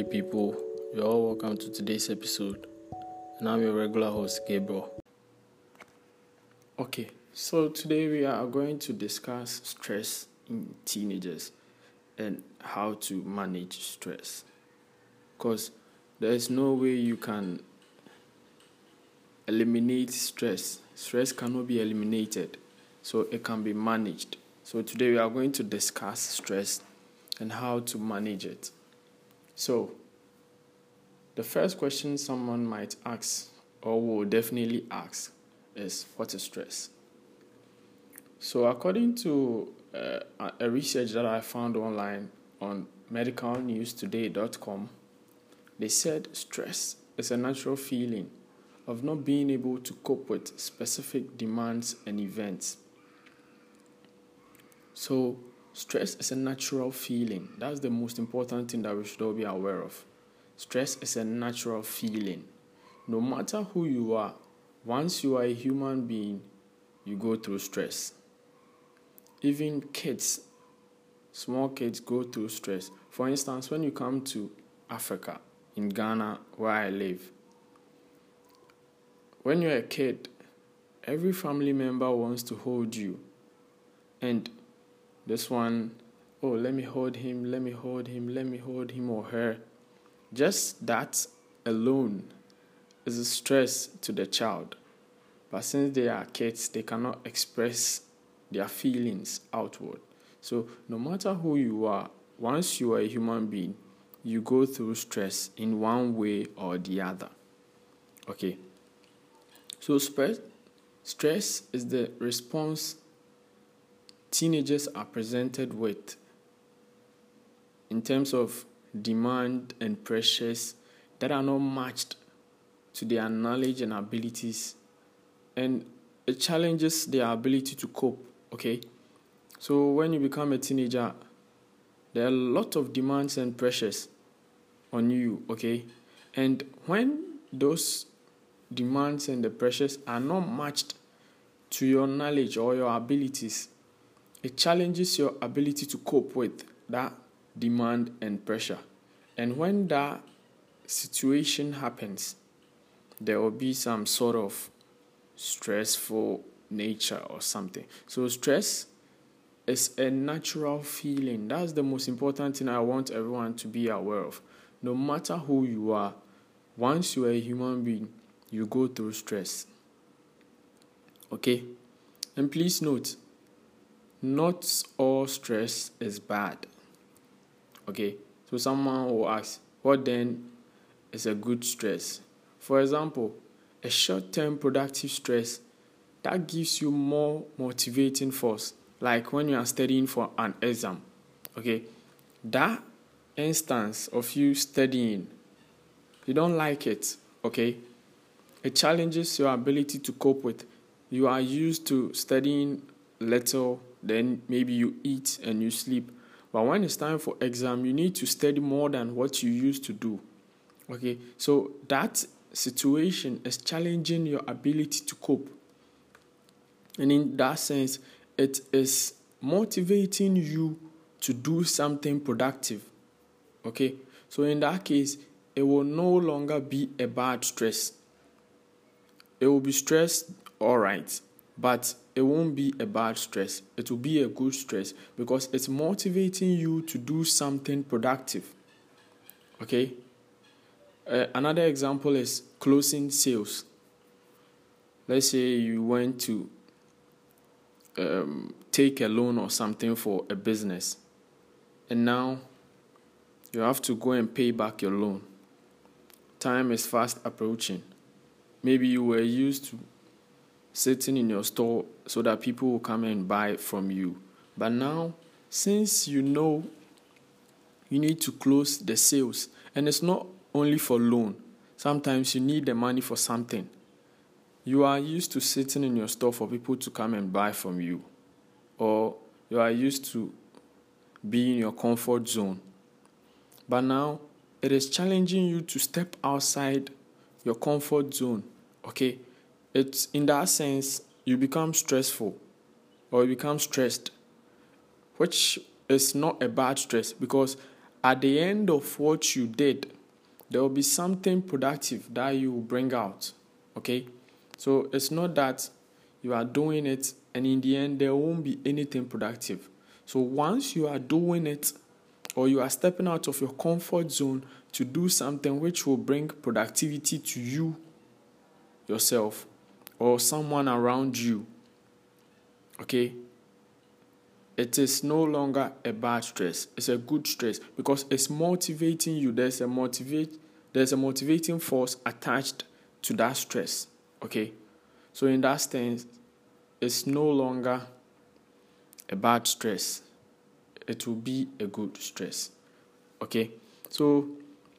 people. You're all welcome to today's episode. And I'm your regular host, Gabriel. Okay, so today we are going to discuss stress in teenagers and how to manage stress. Because there is no way you can eliminate stress. Stress cannot be eliminated, so it can be managed. So today we are going to discuss stress and how to manage it. So, the first question someone might ask, or will definitely ask, is what is stress? So, according to a research that I found online on medicalnewstoday.com, they said stress is a natural feeling of not being able to cope with specific demands and events. So, stress is a natural feeling. That's the most important thing that we should all be aware of. Stress is a natural feeling. No matter who you are, once you are a human being, you go through stress. Even kids, small kids go through stress. For instance, when you come to Africa, in Ghana, where I live, when you're a kid, every family member wants to hold you. And this one, oh, let me hold him or her. Just that alone is a stress to the child. But since they are kids, they cannot express their feelings outward. So no matter who you are, once you are a human being, you go through stress in one way or the other. Okay. So stress is the response teenagers are presented with in terms of demand and pressures that are not matched to their knowledge and abilities, and it challenges their ability to cope. Okay, so when you become a teenager, there are a lot of demands and pressures on you. Okay, and when those demands and the pressures are not matched to your knowledge or your abilities, it challenges your ability to cope with that demand and pressure. And when that situation happens, there will be some sort of stressful nature or something. So stress is a natural feeling. That's the most important thing I want everyone to be aware of. No matter who you are, once you are a human being, you go through stress. Okay? And please note, not all stress is bad. Okay, so someone will ask, what then is a good stress? For example, a short-term productive stress that gives you more motivating force, like when you are studying for an exam. Okay, that instance of you studying, you don't like it. Okay, it challenges your ability to cope with. You are used to studying little, then maybe you eat and you sleep. But when it's time for exam, you need to study more than what you used to do. Okay, so that situation is challenging your ability to cope. And in that sense, it is motivating you to do something productive. Okay, so in that case, it will no longer be a bad stress. It will be stress, all right, but it won't be a bad stress. It will be a good stress because it's motivating you to do something productive. Okay? Another example is closing sales. Let's say you went to take a loan or something for a business, and now you have to go and pay back your loan. Time is fast approaching. Maybe you were used to sitting in your store so that people will come and buy from you. But now, since you know you need to close the sales, and it's not only for loan, sometimes you need the money for something. You are used to sitting in your store for people to come and buy from you, or you are used to be in your comfort zone. But now, it is challenging you to step outside your comfort zone. Okay? It's in that sense, you become stressful or you become stressed, which is not a bad stress because at the end of what you did, there will be something productive that you will bring out. Okay? So it's not that you are doing it and in the end there won't be anything productive. So once you are doing it, or you are stepping out of your comfort zone to do something which will bring productivity to you, yourself, or someone around you, okay, it is no longer a bad stress. It's a good stress because it's motivating you. There's a motivating force attached to that stress. Okay, so in that sense, it's no longer a bad stress. It will be a good stress. Okay, so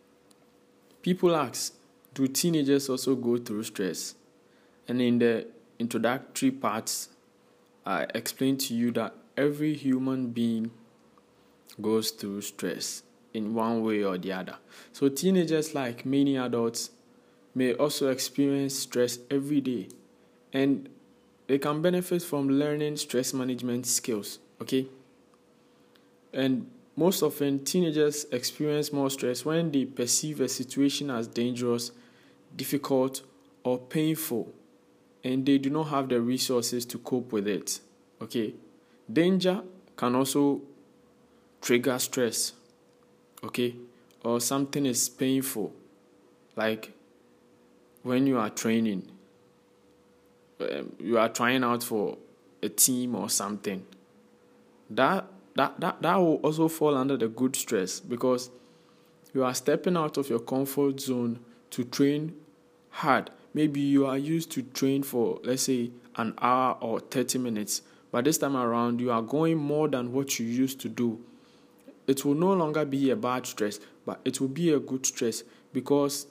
people ask, do teenagers also go through stress? And in the introductory parts, I explained to you that every human being goes through stress in one way or the other. So teenagers, like many adults, may also experience stress every day, and they can benefit from learning stress management skills. Okay, and most often teenagers experience more stress when they perceive a situation as dangerous, difficult, or painful, and they do not have the resources to cope with it. Okay, danger can also trigger stress. Okay, or something is painful, like when you are training, you are trying out for a team or something. That will also fall under the good stress because you are stepping out of your comfort zone to train hard. Maybe you are used to train for, let's say, an hour or 30 minutes, but this time around you are going more than what you used to do. It will no longer be a bad stress, but it will be a good stress because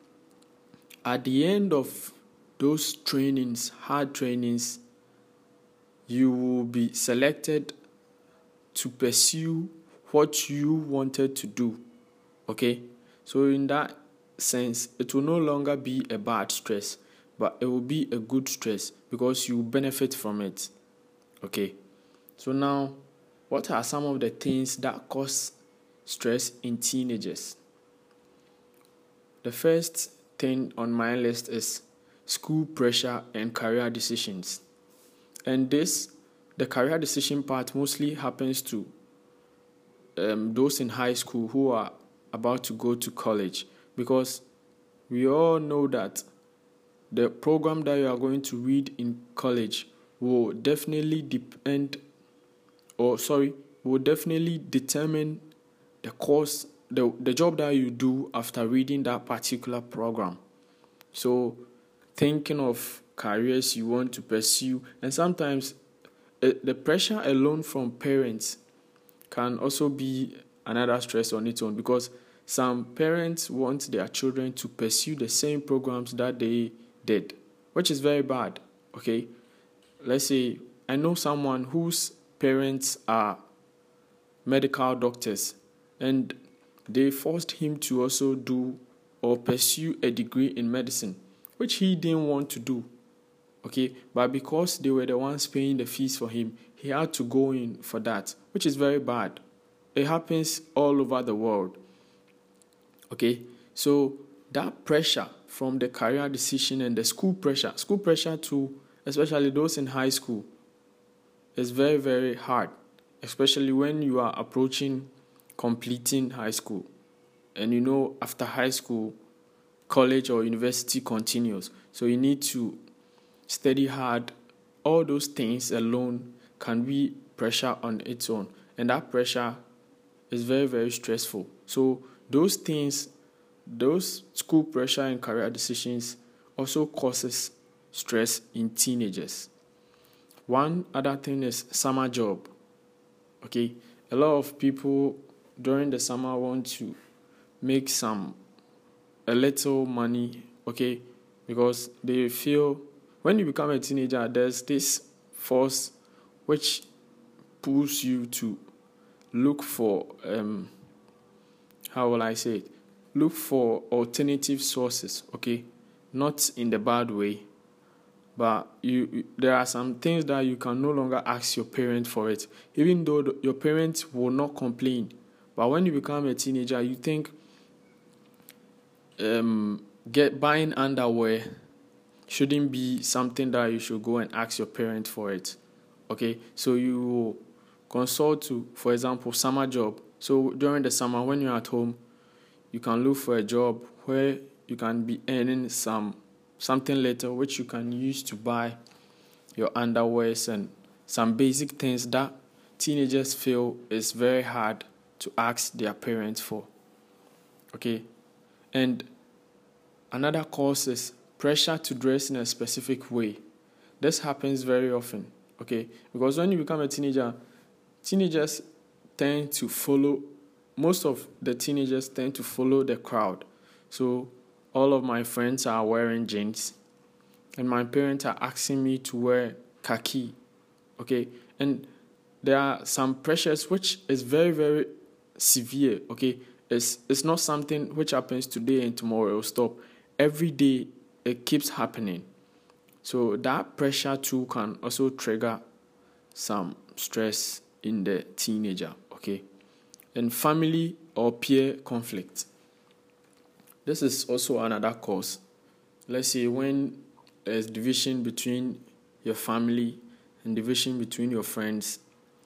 at the end of those trainings, hard trainings, you will be selected to pursue what you wanted to do. Okay? So in that sense, it will no longer be a bad stress, but it will be a good stress because you benefit from it. Okay? So now, what are some of the things that cause stress in teenagers? The first thing on my list is school pressure and career decisions. And the career decision part mostly happens to those in high school who are about to go to college, because we all know that the program that you are going to read in college will definitely determine the course, the job that you do after reading that particular program. So thinking of careers you want to pursue, and sometimes the pressure alone from parents can also be another stress on its own, because some parents want their children to pursue the same programs that they did, which is very bad. Okay, let's say I know someone whose parents are medical doctors, and they forced him to also do or pursue a degree in medicine, which he didn't want to do. Okay, but because they were the ones paying the fees for him, he had to go in for that, which is very bad. It happens all over the world. Okay, so that pressure from the career decision and the school pressure too, especially those in high school, is very, very hard, especially when you are approaching completing high school. And you know, after high school, college or university continues. So you need to study hard. All those things alone can be pressure on its own. And that pressure is very, very stressful. So those things, those school pressure and career decisions also causes stress in teenagers. One other thing is summer job. Okay, a lot of people during the summer want to make a little money, okay, because they feel when you become a teenager, there's this force which pulls you to look for, how will I say it? Look for alternative sources, okay? Not in the bad way, but there are some things that you can no longer ask your parents for it, even though your parents will not complain. But when you become a teenager, you think buying underwear shouldn't be something that you should go and ask your parents for it. Okay, so you consult to, for example, summer job. So during the summer when you're at home, you can look for a job where you can be earning something later which you can use to buy your underwears and some basic things that teenagers feel is very hard to ask their parents for. Okay, and another cause is pressure to dress in a specific way. This happens very often, okay? Because when you become a teenager, teenagers tend to follow, most of the teenagers tend to follow the crowd. So all of my friends are wearing jeans, and my parents are asking me to wear khaki, okay? And there are some pressures which is very, very severe, okay? It's not something which happens today and tomorrow it will stop. Every day it keeps happening. So that pressure too can also trigger some stress in the teenager, okay? And family or peer conflict. This is also another cause. Let's say when there's division between your family and division between your friends,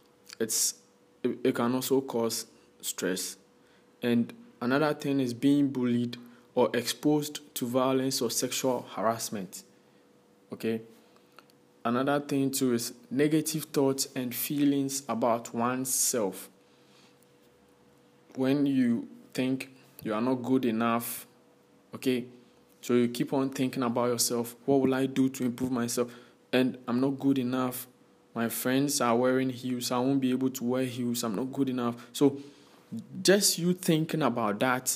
it can also cause stress. And another thing is being bullied or exposed to violence or sexual harassment. Okay? Another thing too is negative thoughts and feelings about oneself. When you think you are not good enough, okay, so you keep on thinking about yourself. What will I do to improve myself? And I'm not good enough. My friends are wearing heels. I won't be able to wear heels. I'm not good enough. So just you thinking about that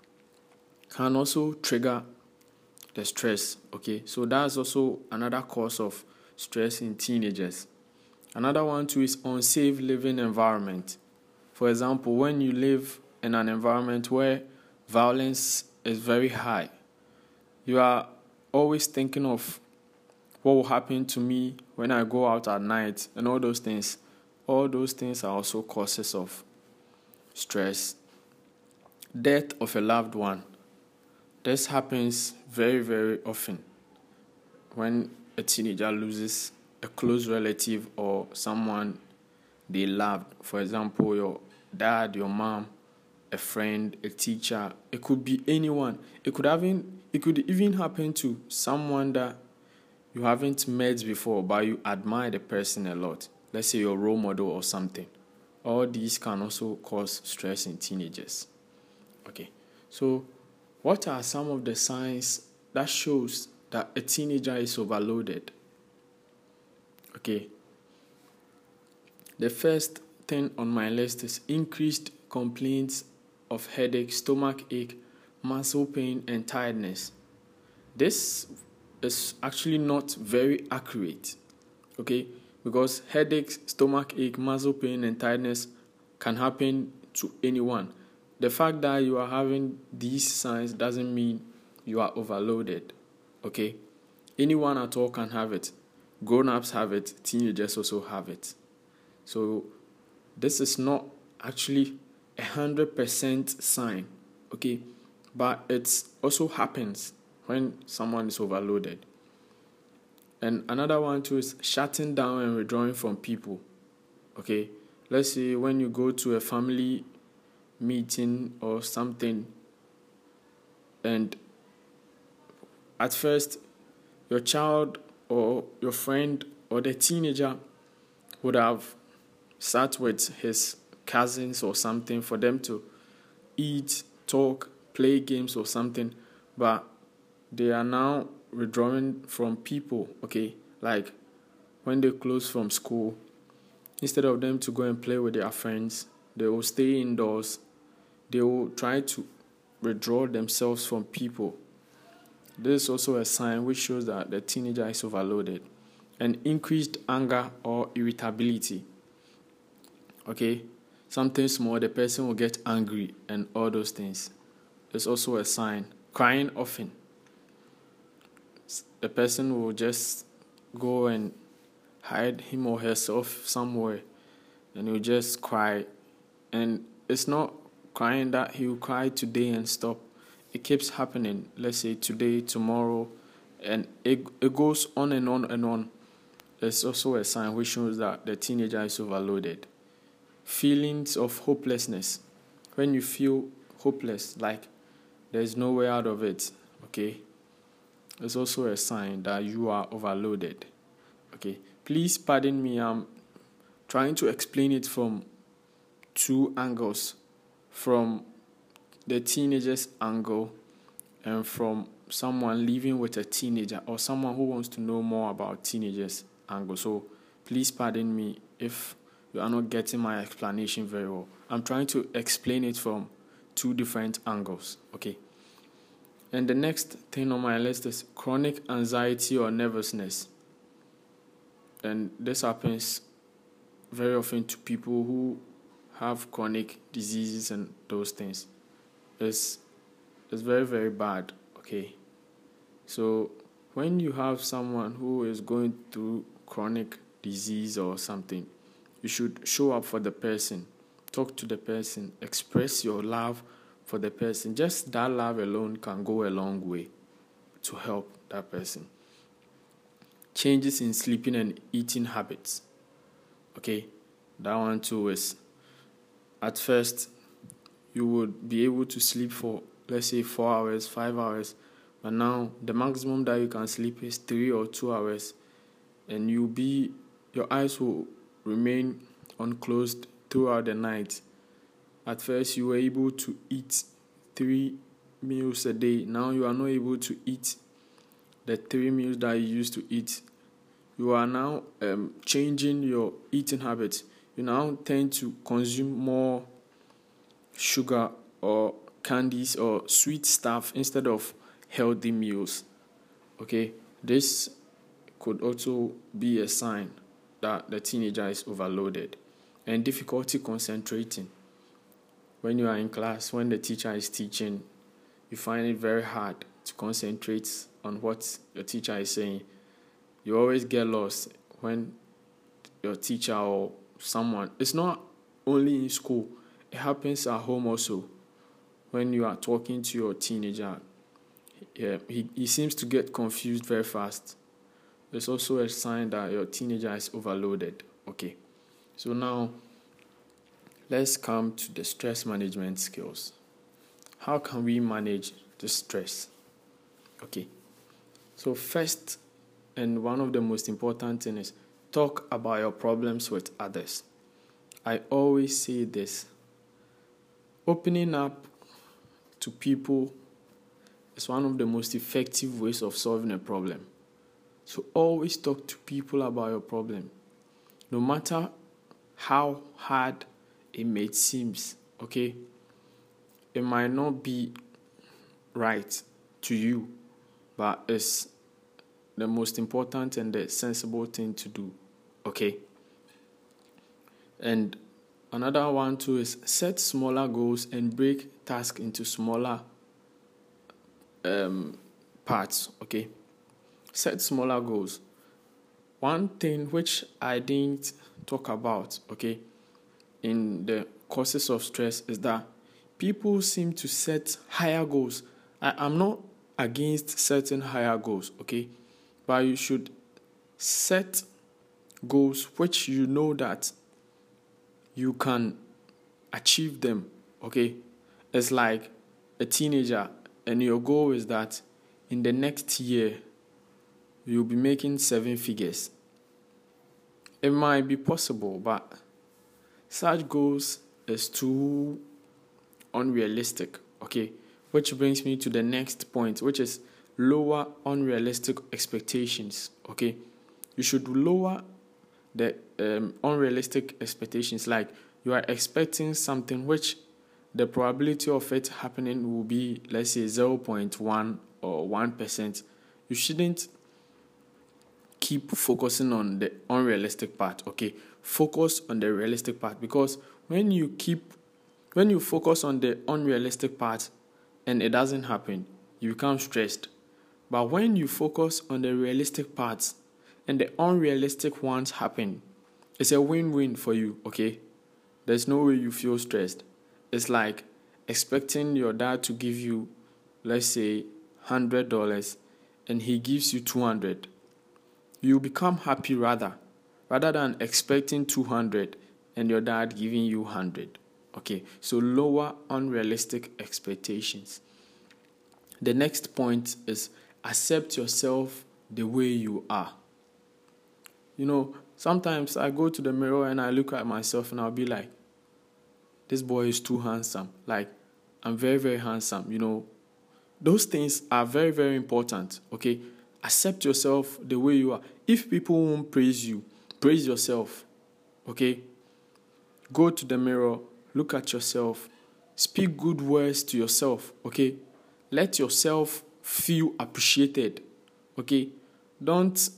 can also trigger the stress, okay? So that's also another cause of stress in teenagers. Another one too is unsafe living environment. For example, when you live in an environment where violence is very high, you are always thinking of what will happen to me when I go out at night and all those things. All those things are also causes of stress. Death of a loved one. This happens very, very often when a teenager loses a close relative or someone they loved. For example, your dad, your mom, a friend, a teacher. It could be anyone. It could even happen to someone that you haven't met before, but you admire the person a lot. Let's say your role model or something. All these can also cause stress in teenagers. Okay, so what are some of the signs that shows that a teenager is overloaded? Okay, the first thing on my list is increased complaints of headache, stomach ache, muscle pain, and tiredness. This is actually not very accurate, okay? Because headaches, stomach ache, muscle pain, and tiredness can happen to anyone. The fact that you are having these signs doesn't mean you are overloaded, okay? Anyone at all can have it. Grown-ups have it. Teenagers also have it. So this is not actually 100% sign, okay? But it also happens when someone is overloaded. And another one too is shutting down and withdrawing from people, okay? Let's say when you go to a family meeting or something, and at first your child or your friend or the teenager would have sat with his cousins or something for them to eat, talk, play games or something, but they are now withdrawing from people, okay? Like when they close from school, instead of them to go and play with their friends, they will stay indoors. They will try to withdraw themselves from people. This is also a sign which shows that the teenager is overloaded. And increased anger or irritability. Okay? Something small, the person will get angry and all those things. It's also a sign. Crying often. The person will just go and hide him or herself somewhere and he'll just cry. And it's not crying that he'll cry today and stop. it keeps happening, let's say today, tomorrow, and it goes on and on and on, it's also a sign which shows that the teenager is overloaded. Feelings of hopelessness. When you feel hopeless, like there's no way out of it, okay, it's also a sign that you are overloaded. Okay, please pardon me, I'm trying to explain it from two angles, from the teenager's angle and from someone living with a teenager or someone who wants to know more about teenagers angle. So please pardon me if you are not getting my explanation very well. I'm trying to explain it from two different angles. Okay. And the next thing on my list is chronic anxiety or nervousness. And this happens very often to people who have chronic diseases and those things. It's very, very bad. Okay. So when you have someone who is going through chronic disease or something, you should show up for the person, talk to the person, express your love for the person. Just that love alone can go a long way to help that person. Changes in sleeping and eating habits. Okay, that one too is, at first, you would be able to sleep for, let's say, 4 hours, 5 hours, but now the maximum that you can sleep is 3 or 2 hours, and your eyes will remain unclosed throughout the night. At first, you were able to eat 3 meals a day. Now you are not able to eat the 3 meals that you used to eat. You are now changing your eating habits. You now tend to consume more sugar or candies or sweet stuff instead of healthy meals. Okay, this could also be a sign that the teenager is overloaded. And difficulty concentrating. When you are in class, when the teacher is teaching, you find it very hard to concentrate on what your teacher is saying. You always get lost when your teacher or someone, it's not only in school, it happens at home also. When you are talking to your teenager, he seems to get confused very fast. It's also a sign that your teenager is overloaded. Okay, so now let's come to the stress management skills. How can we manage the stress? Okay, so first, and one of the most important things is talk about your problems with others. I always say this. Opening up to people is one of the most effective ways of solving a problem. So always talk to people about your problem. No matter how hard it may seem, okay? It might not be right to you, but it's the most important and the sensible thing to do, okay? And another one too is set smaller goals and break tasks into smaller parts, okay? Set smaller goals. One thing which I didn't talk about, okay, in the causes of stress is that people seem to set higher goals. I'm not against setting higher goals, okay, but you should set goals which you know that you can achieve them, okay? It's like a teenager, and your goal is that in the next year, you'll be making 7 figures. It might be possible, but such goals is too unrealistic, okay? Which brings me to the next point, which is lower unrealistic expectations, okay? You should lower the unrealistic expectations, like you are expecting something which the probability of it happening will be, let's say, 0.1 or 1%. You shouldn't keep focusing on the unrealistic part, okay? Focus on the realistic part, because when you focus on the unrealistic part and it doesn't happen, you become stressed. But when you focus on the realistic parts and the unrealistic ones happen, it's a win-win for you, okay? There's no way you feel stressed. It's like expecting your dad to give you, let's say $100 and he gives you 200, you become happy rather than expecting 200 and your dad giving you 100. Okay, so lower unrealistic expectations. The next point is accept yourself the way you are. Sometimes I go to the mirror and I look at myself and I'll be like, this boy is too handsome. Like, I'm very, very handsome. Those things are very, very important. Okay, accept yourself the way you are. If people won't praise you, praise yourself. Okay, go to the mirror, look at yourself, speak good words to yourself. Okay, let yourself feel appreciated. Okay, don't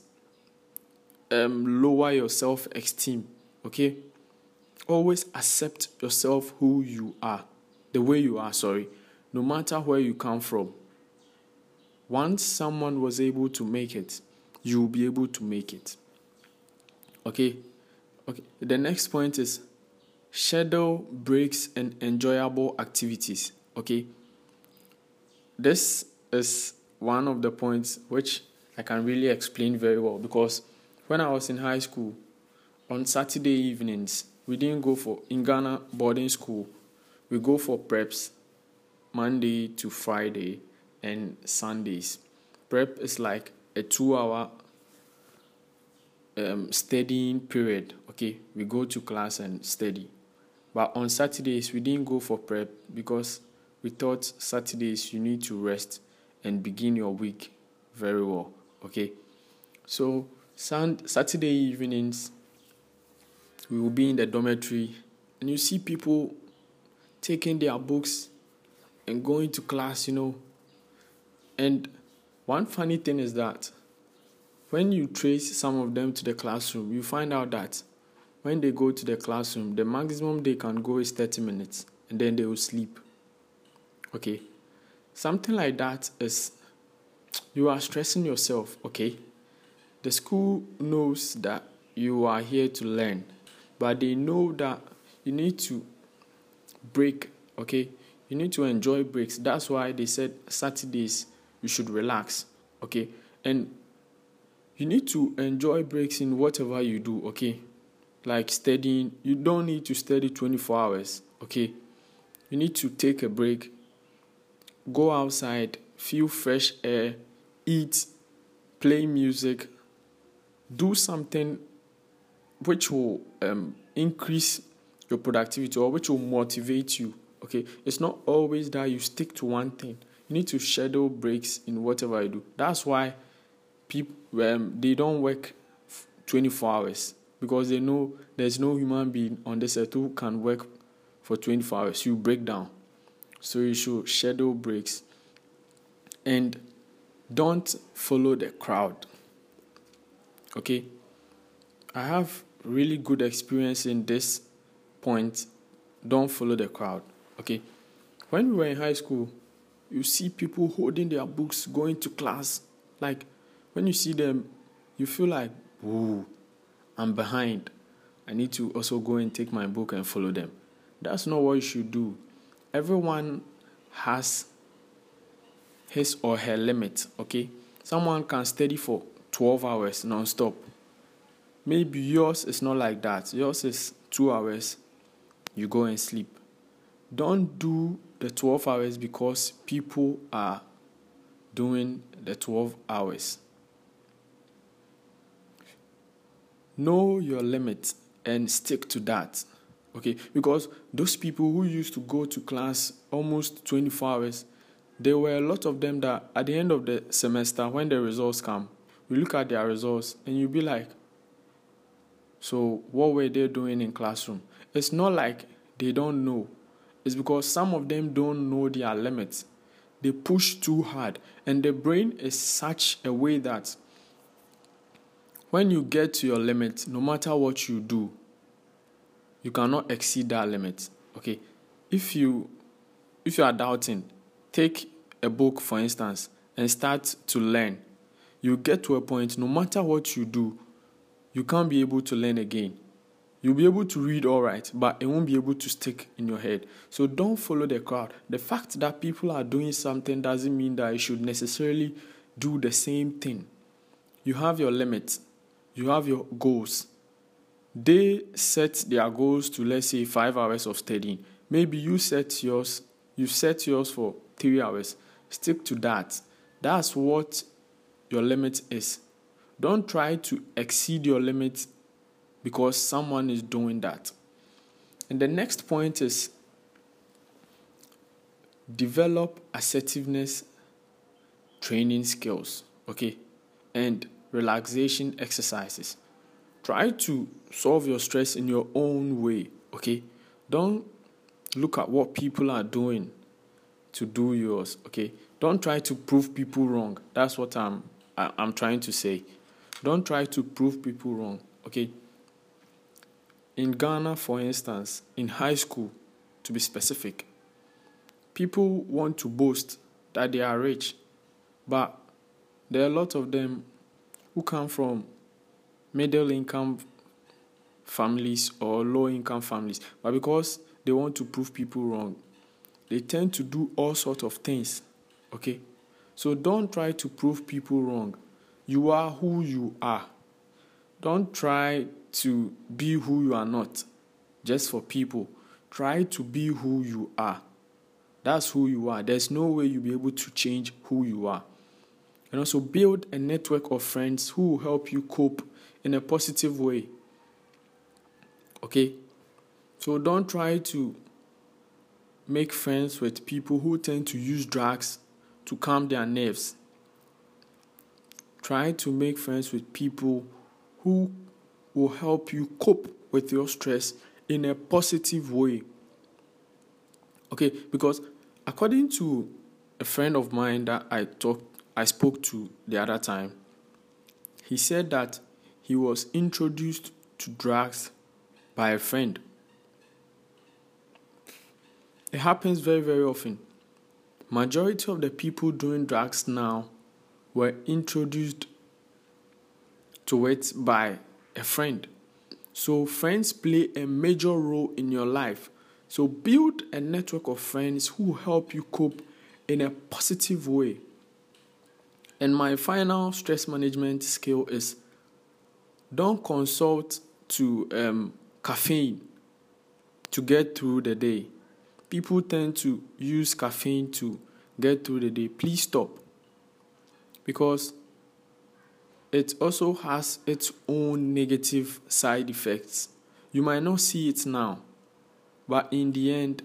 lower your self-esteem. Okay, always accept yourself who you are, the way you are, no matter where you come from. Once someone was able to make it, you will be able to make it. Okay. The next point is schedule breaks and enjoyable activities. Okay. This is one of the points which I can really explain very well, because when I was in high school, on Saturday evenings, we didn't go in Ghana boarding school. We go for preps Monday to Friday and Sundays. Prep is like a 2-hour studying period. Okay, we go to class and study. But on Saturdays, we didn't go for prep because we thought Saturdays you need to rest and begin your week very well. Okay, so Saturday evenings, we will be in the dormitory and you see people taking their books and going to class, And one funny thing is that when you trace some of them to the classroom, you find out that when they go to the classroom, the maximum they can go is 30 minutes and then they will sleep. Okay, something like that is, you are stressing yourself. Okay, the school knows that you are here to learn, but they know that you need to break. Okay, you need to enjoy breaks. That's why they said Saturdays you should relax. Okay, and you need to enjoy breaks in whatever you do. Okay, like studying, you don't need to study 24 hours. Okay, you need to take a break, go outside, feel fresh air, eat, play music, do something which will increase your productivity or which will motivate you. Okay, it's not always that you stick to one thing. You need to schedule breaks in whatever you do. That's why people they don't work 24 hours, because they know there's no human being on this earth who can work for 24 hours. You break down. So you should schedule breaks and don't follow the crowd. Okay, I have really good experience in this point. Don't follow the crowd. Okay, when we were in high school, you see people holding their books, going to class. Like, when you see them, you feel like, ooh, I'm behind. I need to also go and take my book and follow them. That's not what you should do. Everyone has his or her limit. Okay, someone can study for 12 hours non-stop. Maybe yours is not like that. Yours is 2 hours, you go and sleep. Don't do the 12 hours because people are doing the 12 hours. Know your limit and stick to that. Okay, because those people who used to go to class almost 24 hours, there were a lot of them that at the end of the semester, when the results come, you look at their results and you'll be like, so what were they doing in classroom? It's not like they don't know. It's because some of them don't know their limits. They push too hard. And the brain is such a way that when you get to your limit, no matter what you do, you cannot exceed that limit. Okay? If you are doubting, take a book, for instance, and start to learn. You get to a point, no matter what you do, you can't be able to learn again. You'll be able to read all right, but it won't be able to stick in your head. So don't follow the crowd. The fact that people are doing something doesn't mean that you should necessarily do the same thing. You have your limits. You have your goals. They set their goals to, let's say, 5 hours of studying. Maybe you set yours for 3 hours. Stick to that. That's what your limit is. Don't try to exceed your limit because someone is doing that. And the next point is develop assertiveness training skills, okay, and relaxation exercises. Try to solve your stress in your own way, okay? Don't look at what people are doing to do yours, okay? Don't try to prove people wrong. That's what I'm trying to say. Don't try to prove people wrong, okay? In Ghana, for instance, in high school, to be specific, people want to boast that they are rich, but there are a lot of them who come from middle-income families or low-income families, but because they want to prove people wrong, they tend to do all sorts of things, okay? So don't try to prove people wrong. You are who you are. Don't try to be who you are not just for people. Try to be who you are. That's who you are. There's no way you'll be able to change who you are. And also build a network of friends who will help you cope in a positive way. Okay? So don't try to make friends with people who tend to use drugs to calm their nerves. Try to make friends with people who will help you cope with your stress in a positive way. Okay, because according to a friend of mine that I spoke to the other time, he said that he was introduced to drugs by a friend. It happens very, very often. Majority of the people doing drugs now were introduced to it by a friend. So friends play a major role in your life. So build a network of friends who help you cope in a positive way. And my final stress management skill is don't consult to caffeine to get through the day. People tend to use caffeine to get through the day. Please stop. Because it also has its own negative side effects. You might not see it now, but in the end,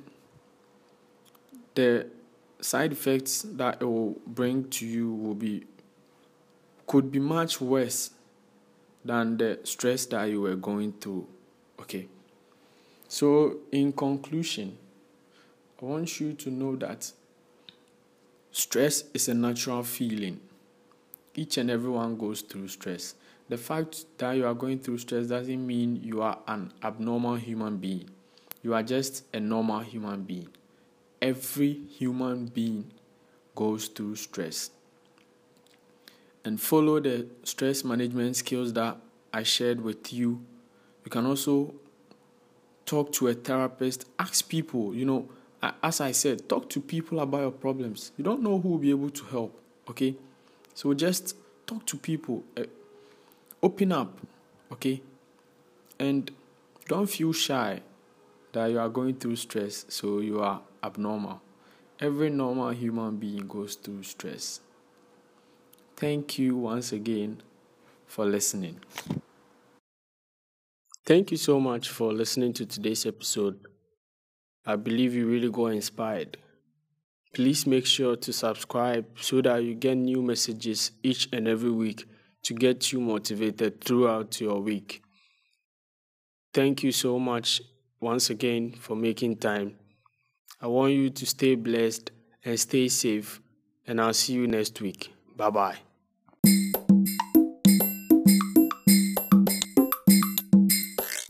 the side effects that it will bring to you could be much worse than the stress that you were going through. Okay. So in conclusion, I want you to know that stress is a natural feeling. Each and everyone goes through stress. The fact that you are going through stress doesn't mean you are an abnormal human being. You are just a normal human being. Every human being goes through stress. And follow the stress management skills that I shared with you. You can also talk to a therapist. Ask people, as I said, talk to people about your problems. You don't know who will be able to help, okay? So just talk to people. Open up, okay? And don't feel shy that you are going through stress, so you are abnormal. Every normal human being goes through stress. Thank you once again for listening. Thank you so much for listening to today's episode. I believe you really got inspired. Please make sure to subscribe so that you get new messages each and every week to get you motivated throughout your week. Thank you so much once again for making time. I want you to stay blessed and stay safe, and I'll see you next week. Bye-bye.